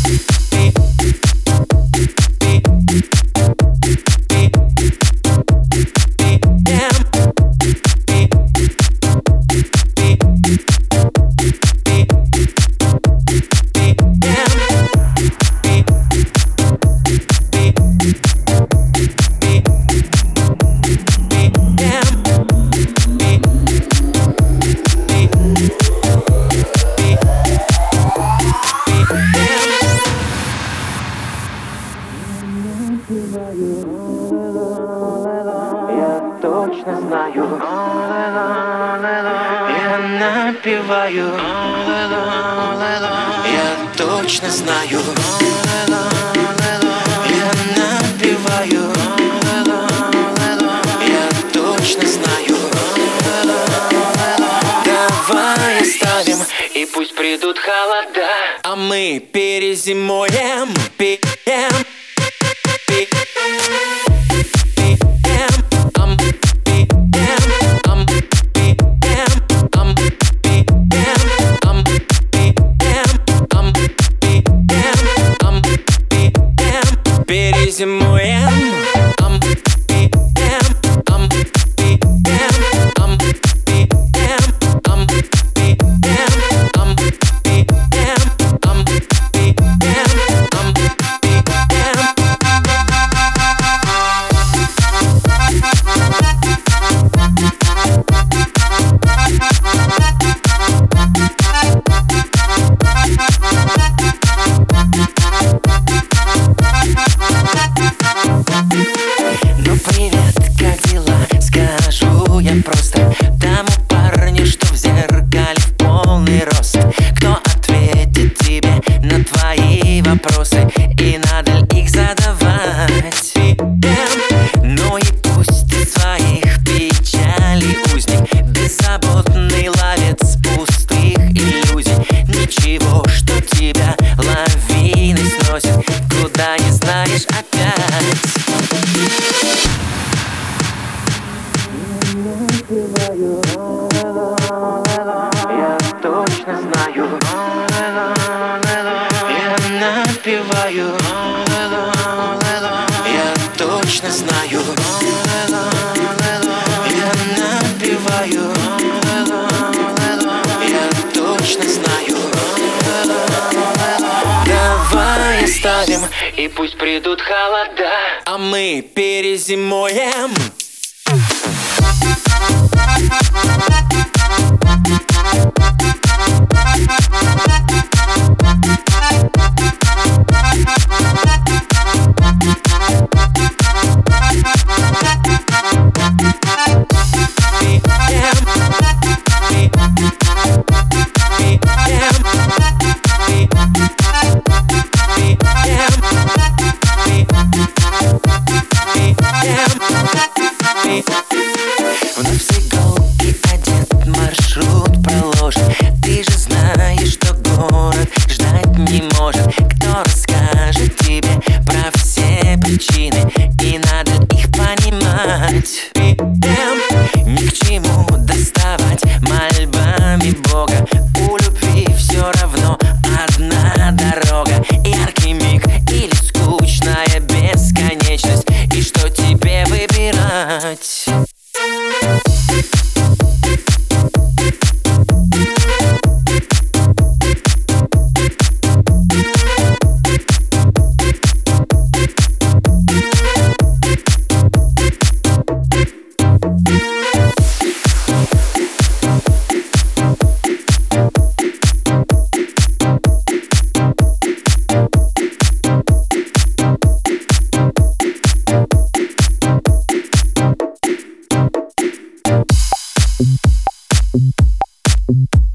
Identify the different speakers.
Speaker 1: Я точно знаю, я напеваю, я точно знаю, я напеваю, я точно знаю. Давай оставим, и пусть придут холода, а мы перезимуем, пьем. Перезимуем. Я просто тому парню, что в зеркале в полный рост. Кто ответит тебе на твои вопросы, и надо ли их задавать? Ну и пусть ты своих печалей узник, беззаботный ловец пустых иллюзий. Ничего, что тебя лавиной сносит, куда не знаешь опять. Я точно знаю, я напеваю, я точно знаю, я напеваю, я точно знаю. Давай оставим, и пусть придут холода, а мы перезимуем. Вновь с иголки одет, маршрут проложен. Ты же знаешь, что город ждать не может. Кто расскажет тебе про все причины, и надо их понимать. Ни к чему доставать мольбами Бога, у любви все равно одна дорога. Яркий миг или скучная бесконечность, и что тебе выбирать?
Speaker 2: You